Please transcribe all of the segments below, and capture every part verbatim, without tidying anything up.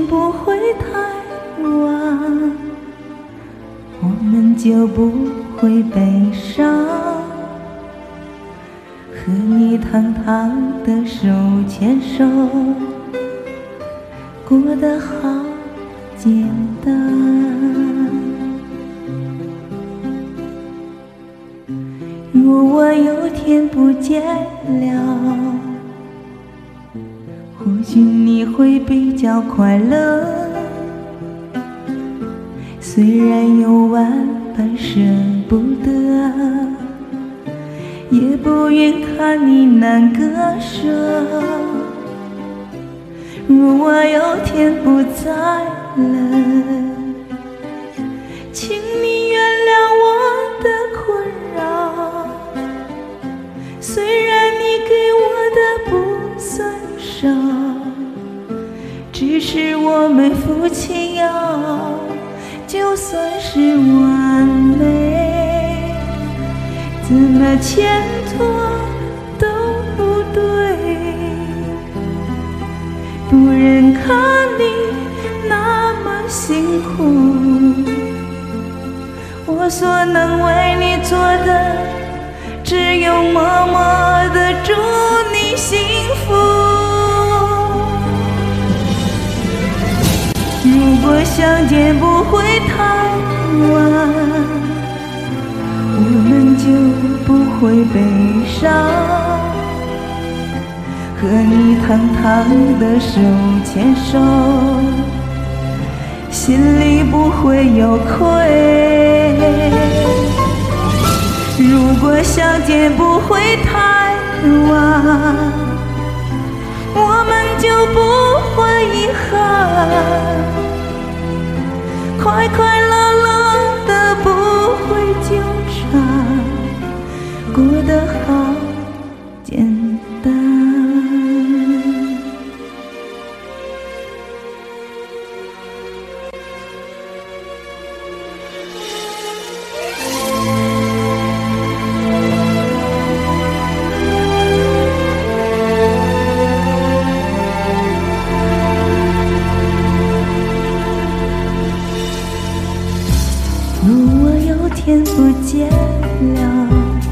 不会太晚，我们就不会悲伤。和你堂堂的手牵手，过得好简单。若我有天不见了，或许你会比较快乐。虽然有万般舍不得，也不愿看你难割舍。若我有天不在了，请你原谅我的困扰。虽然你给我的不算少，只是我们夫妻要就算是完美，怎么牵拖都不对。不忍看你那么辛苦，我所能为你做的只有默默地祝你幸福。如果相见不会太晚，我们就不会悲伤。和你堂堂的手牵手，心里不会有愧。如果相见不会太晚，我们就不会遗憾。快快乐乐的不会纠缠，过得好简单。若我有天不见了，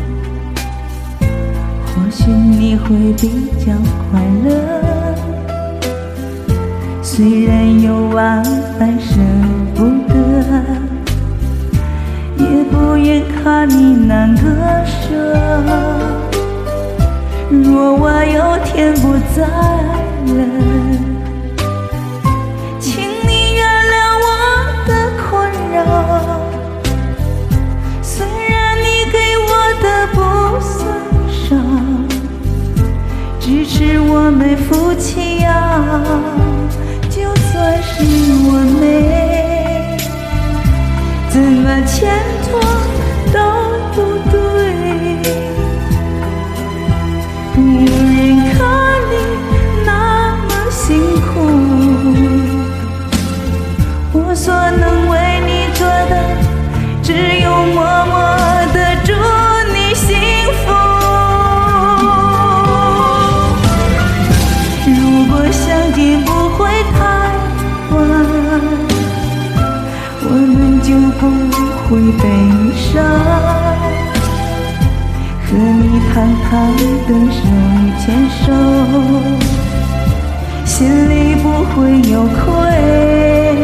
或许你会比较快乐。虽然有万般舍不得，也不愿看你难割舍。若我有天不在了，请你原谅我的困扰。只是我们夫妻呀，就算是完美，怎么牵拖都不对。不忍看你那么辛苦，我所能为你做的只有默默地祝你幸福。相见不会太晚，我们就不会悲伤。和你堂堂的手牵手，心里不会有愧。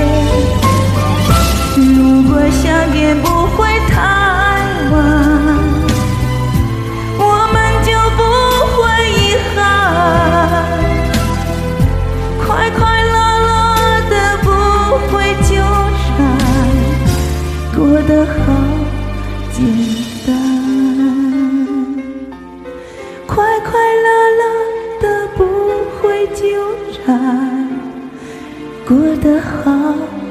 如果相见不会太晚，我们就不会遗憾。快快乐乐的不会纠缠，过得好简单。快快乐乐的不会纠缠，过得好